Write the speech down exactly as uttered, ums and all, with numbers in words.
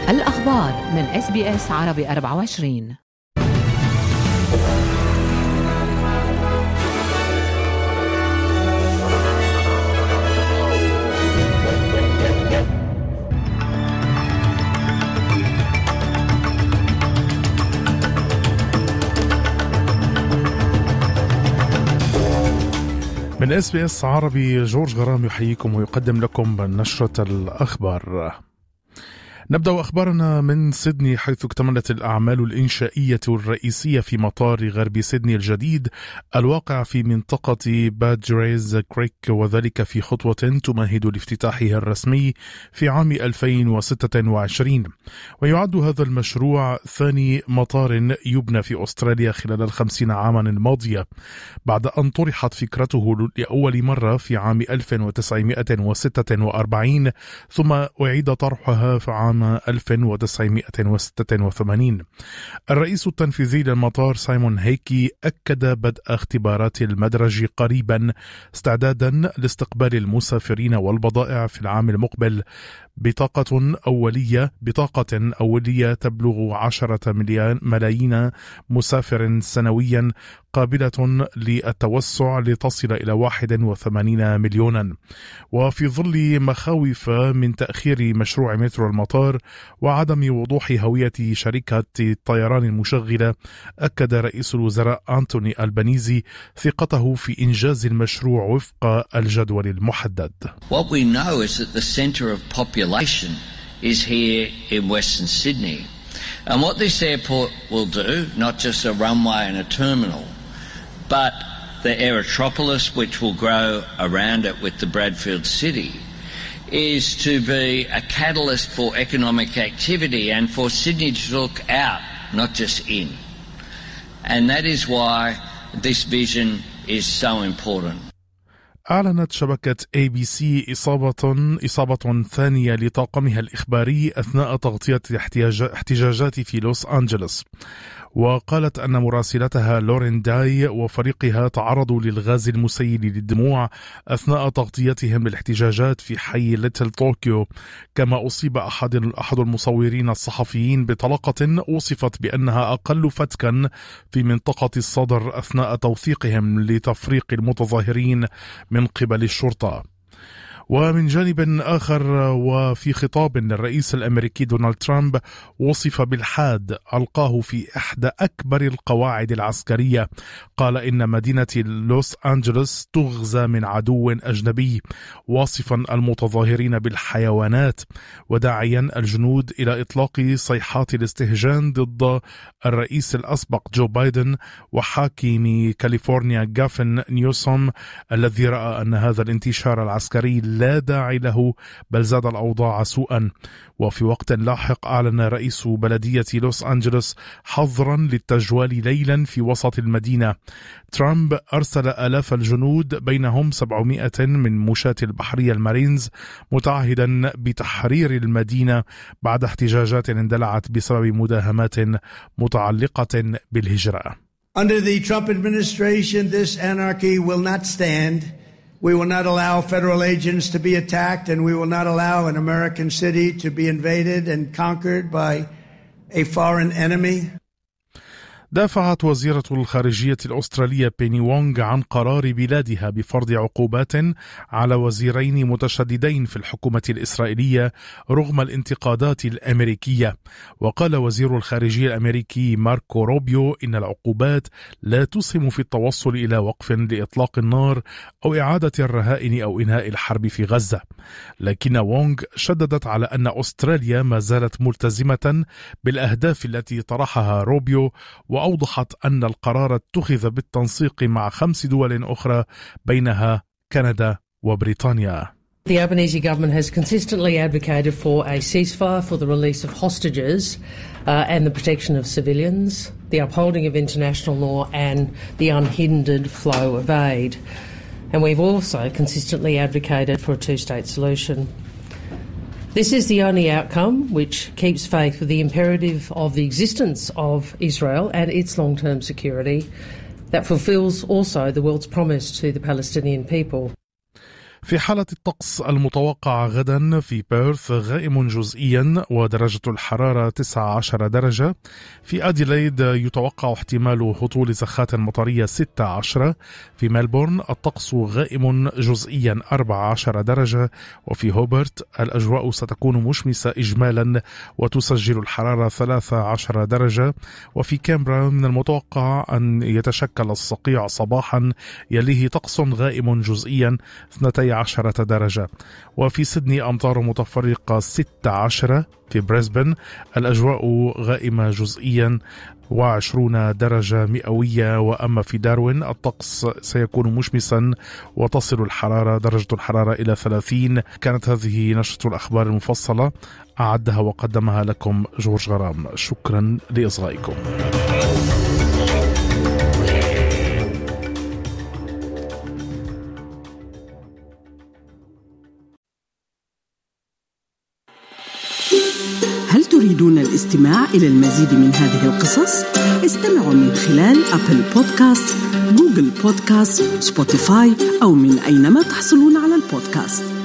الأخبار من إس بي إس عربي أربعة وعشرين. من إس بي إس عربي جورج غرام يحييكم ويقدم لكم نشرة الأخبار. نبدأ أخبارنا من سيدني، حيث اكتملت الأعمال الإنشائية الرئيسية في مطار غرب سيدني الجديد الواقع في منطقة بادجريز كريك، وذلك في خطوة تمهد لافتتاحه الرسمي في عام ألفين وستة وعشرين. ويعد هذا المشروع ثاني مطار يبنى في أستراليا خلال الخمسين عاما الماضية، بعد أن طرحت فكرته لأول مرة في عام ألف وتسعمائة وستة وأربعين، ثم أعيد طرحها في عام ألف وتسعمائة وستة وثمانين. الرئيس التنفيذي للمطار سايمون هيكي أكد بدء اختبارات المدرج قريبا استعدادا لاستقبال المسافرين والبضائع في العام المقبل بطاقة أولية بطاقة أولية تبلغ عشرة ملايين مسافر سنويا، قابلة للتوسع لتصل إلى واحد وثمانين مليونا. وفي ظل مخاوف من تأخير مشروع مترو المطار وعدم وضوح هوية شركة الطيران المشغلة، أكد رئيس الوزراء أنتوني ألبانيزي ثقته في إنجاز المشروع وفق الجدول المحدد. What we know is that the centre of population is here in Western Sydney. And what this airport will do, not just a runway and a terminal, but the Aerotropolis, which will grow around it with the Bradfield City, is to be a catalyst for economic activity and for Sydney to look out, not just in. And that is why this vision is so important. أعلنت شبكة إيه بي سي إصابة إصابة ثانية لطاقمها الإخباري أثناء تغطية احتجاجات في لوس أنجلوس، وقالت أن مراسلتها لورين داي وفريقها تعرضوا للغاز المسيل للدموع أثناء تغطيتهم للاحتجاجات في حي ليتل طوكيو. كما أصيب أحد أحد المصورين الصحفيين بطلقة وصفت بأنها أقل فتكا في منطقة الصدر أثناء توثيقهم لتفريق المتظاهرين من قبل الشرطة. ومن جانب آخر، وفي خطاب للرئيس الأمريكي دونالد ترامب وصف بالحاد ألقاه في إحدى أكبر القواعد العسكرية، قال إن مدينة لوس أنجلوس تغزى من عدو أجنبي، واصفا المتظاهرين بالحيوانات، وداعيا الجنود إلى إطلاق صيحات الاستهجان ضد الرئيس الأسبق جو بايدن وحاكم كاليفورنيا غافن نيوسوم، الذي رأى أن هذا الانتشار العسكري لا داعي له بل زاد الأوضاع سوءا. وفي وقت لاحق أعلن رئيس بلدية لوس أنجلوس حظرا للتجوال ليلا في وسط المدينة. ترامب أرسل آلاف الجنود بينهم سبعمائة من مشاة البحرية المارينز، متعهدا بتحرير المدينة بعد احتجاجات اندلعت بسبب مداهمات متعلقة بالهجرة. Under the Trump administration, this anarchy will not stand. We will not allow federal agents to be attacked, and we will not allow an American city to be invaded and conquered by a foreign enemy. دافعت وزيرة الخارجية الأسترالية بيني وونغ عن قرار بلادها بفرض عقوبات على وزيرين متشددين في الحكومة الإسرائيلية رغم الانتقادات الأمريكية. وقال وزير الخارجية الأمريكي ماركو روبيو إن العقوبات لا تسهم في التوصل إلى وقف لإطلاق النار أو إعادة الرهائن أو إنهاء الحرب في غزة. لكن وونغ شددت على أن أستراليا ما زالت ملتزمة بالأهداف التي طرحها روبيو، وأوضحت أن القرار اتخذ بالتنسيق مع خمس دول أخرى بينها كندا وبريطانيا. The Albanese government has consistently advocated for a ceasefire, for the release of hostages uh, and the protection of civilians, the upholding of international law and the unhindered flow of aid. And we've also consistently advocated for a two-state solution. This is the only outcome which keeps faith with the imperative of the existence of Israel and its long-term security, that fulfills also the world's promise to the Palestinian people. في حالة الطقس المتوقع غدا في بيرث غائم جزئيا ودرجة الحرارة تسعة عشر درجة. في أديلايد يتوقع احتمال هطول زخات مطرية ستة عشر. في ملبورن الطقس غائم جزئيا أربعة عشر درجة. وفي هوبرت الأجواء ستكون مشمسة إجمالا وتسجل الحرارة ثلاثة عشر درجة. وفي كامبرا من المتوقع أن يتشكل الصقيع صباحا يليه طقس غائم جزئيا اثنتي عشرة درجة. وفي سيدني أمطار متفرقة ستة عشر. في بريسبن الأجواء غائمة جزئيا وعشرون درجة مئوية. وأما في داروين الطقس سيكون مشمسا وتصل الحرارة درجة الحرارة إلى ثلاثين. كانت هذه نشرة الأخبار المفصلة، أعدها وقدمها لكم جورج غرام. شكرا لإصغائكم. هل تريدون الاستماع إلى المزيد من هذه القصص؟ استمعوا من خلال أبل بودكاست، جوجل بودكاست، سبوتيفاي أو من أينما تحصلون على البودكاست.